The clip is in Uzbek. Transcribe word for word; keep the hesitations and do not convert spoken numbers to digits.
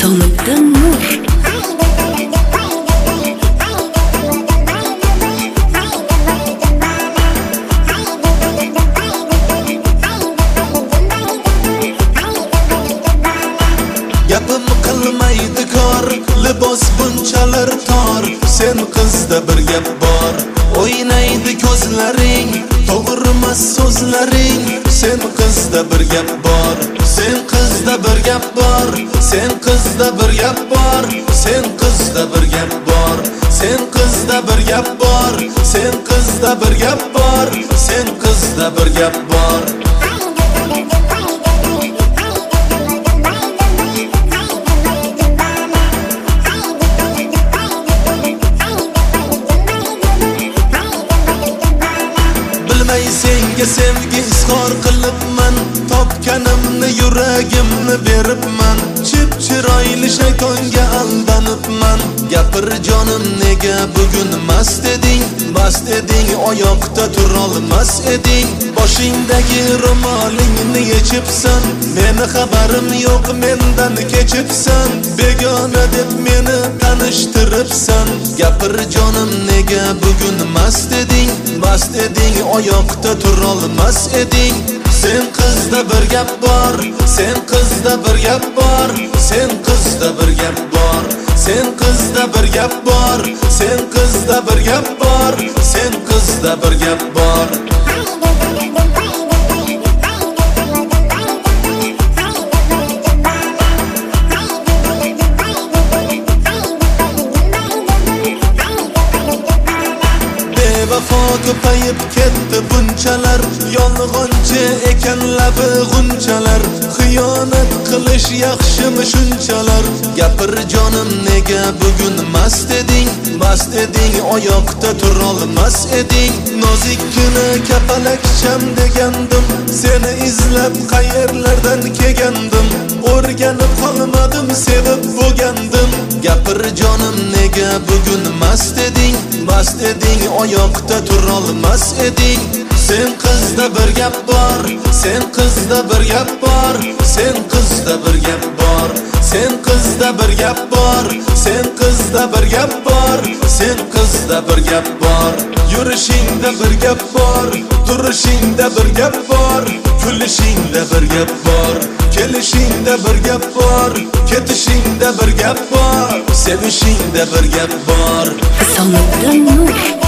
Risolatdan nur. Gapim qilmaydi kor, libos bunchalar tor. Sen qizda bir gap bor, o'ynaydi ko'zlaring, to'g'rimas so'zlaring. Sen qizda bir gap bor, sen qizda bir gap bor, sen qizda bir gap bor, sen qizda bir gap bor, sen qizda bir gap bor, sen qizda bir gap bor, sen qizda bir gap bor. Senga sevgi izhor qilibman, topganimni yuragimni beribman. Chip-chiroyli shaytonga aldanibman. Gapir jonim, nega bugun mast eding? Mast eding, oyoqda turolmas eding. Boshingdagi ro'molingni yechibsan, meni xabarim yo'q, mendan kechibsan. Begona deb meni tanishtiribsan. Gapir jonim, nega bugun mast eding? Mast eding, oyoqda turolmas eding. Sen qizda bir gap bor, sen qizda bir gap bor, sen qizda bir gap bor, sen qizda bir gap bor, sen qizda bir gap bor, sen qizda bir gap bor. Vafo ko'payib ketdi bunchalar, yolg'onchi ekan labi g'unchalar. Xiyonat qilish yaxshimi shunchalar? Gapir jonim, nega bugun mast eding? Mast eding, oyoqda turolmas eding. Nozikkina kapalakcham degandim, seni izlab qayerlardan kelgandim. O'rganib qolmadim, sevib bo'lgandim. Gapir jonim, nega bugun mast eding? Mast eding, oyoqda turolmas eding. Sen qizda bir gap bor, sen qizda bir gap bor, sen qizda bir gap bor, sen qizda bir gap bor, sen qizda bir gap bor, sen qizda bir gap bor. Yurishingda bir gap bor, turishingda bir gap bor, kulishingda bir gap bor, kelishingda bir gap bor, ketishingda bir gap bor, sevishingda bir gap bor. Risolatdan nur.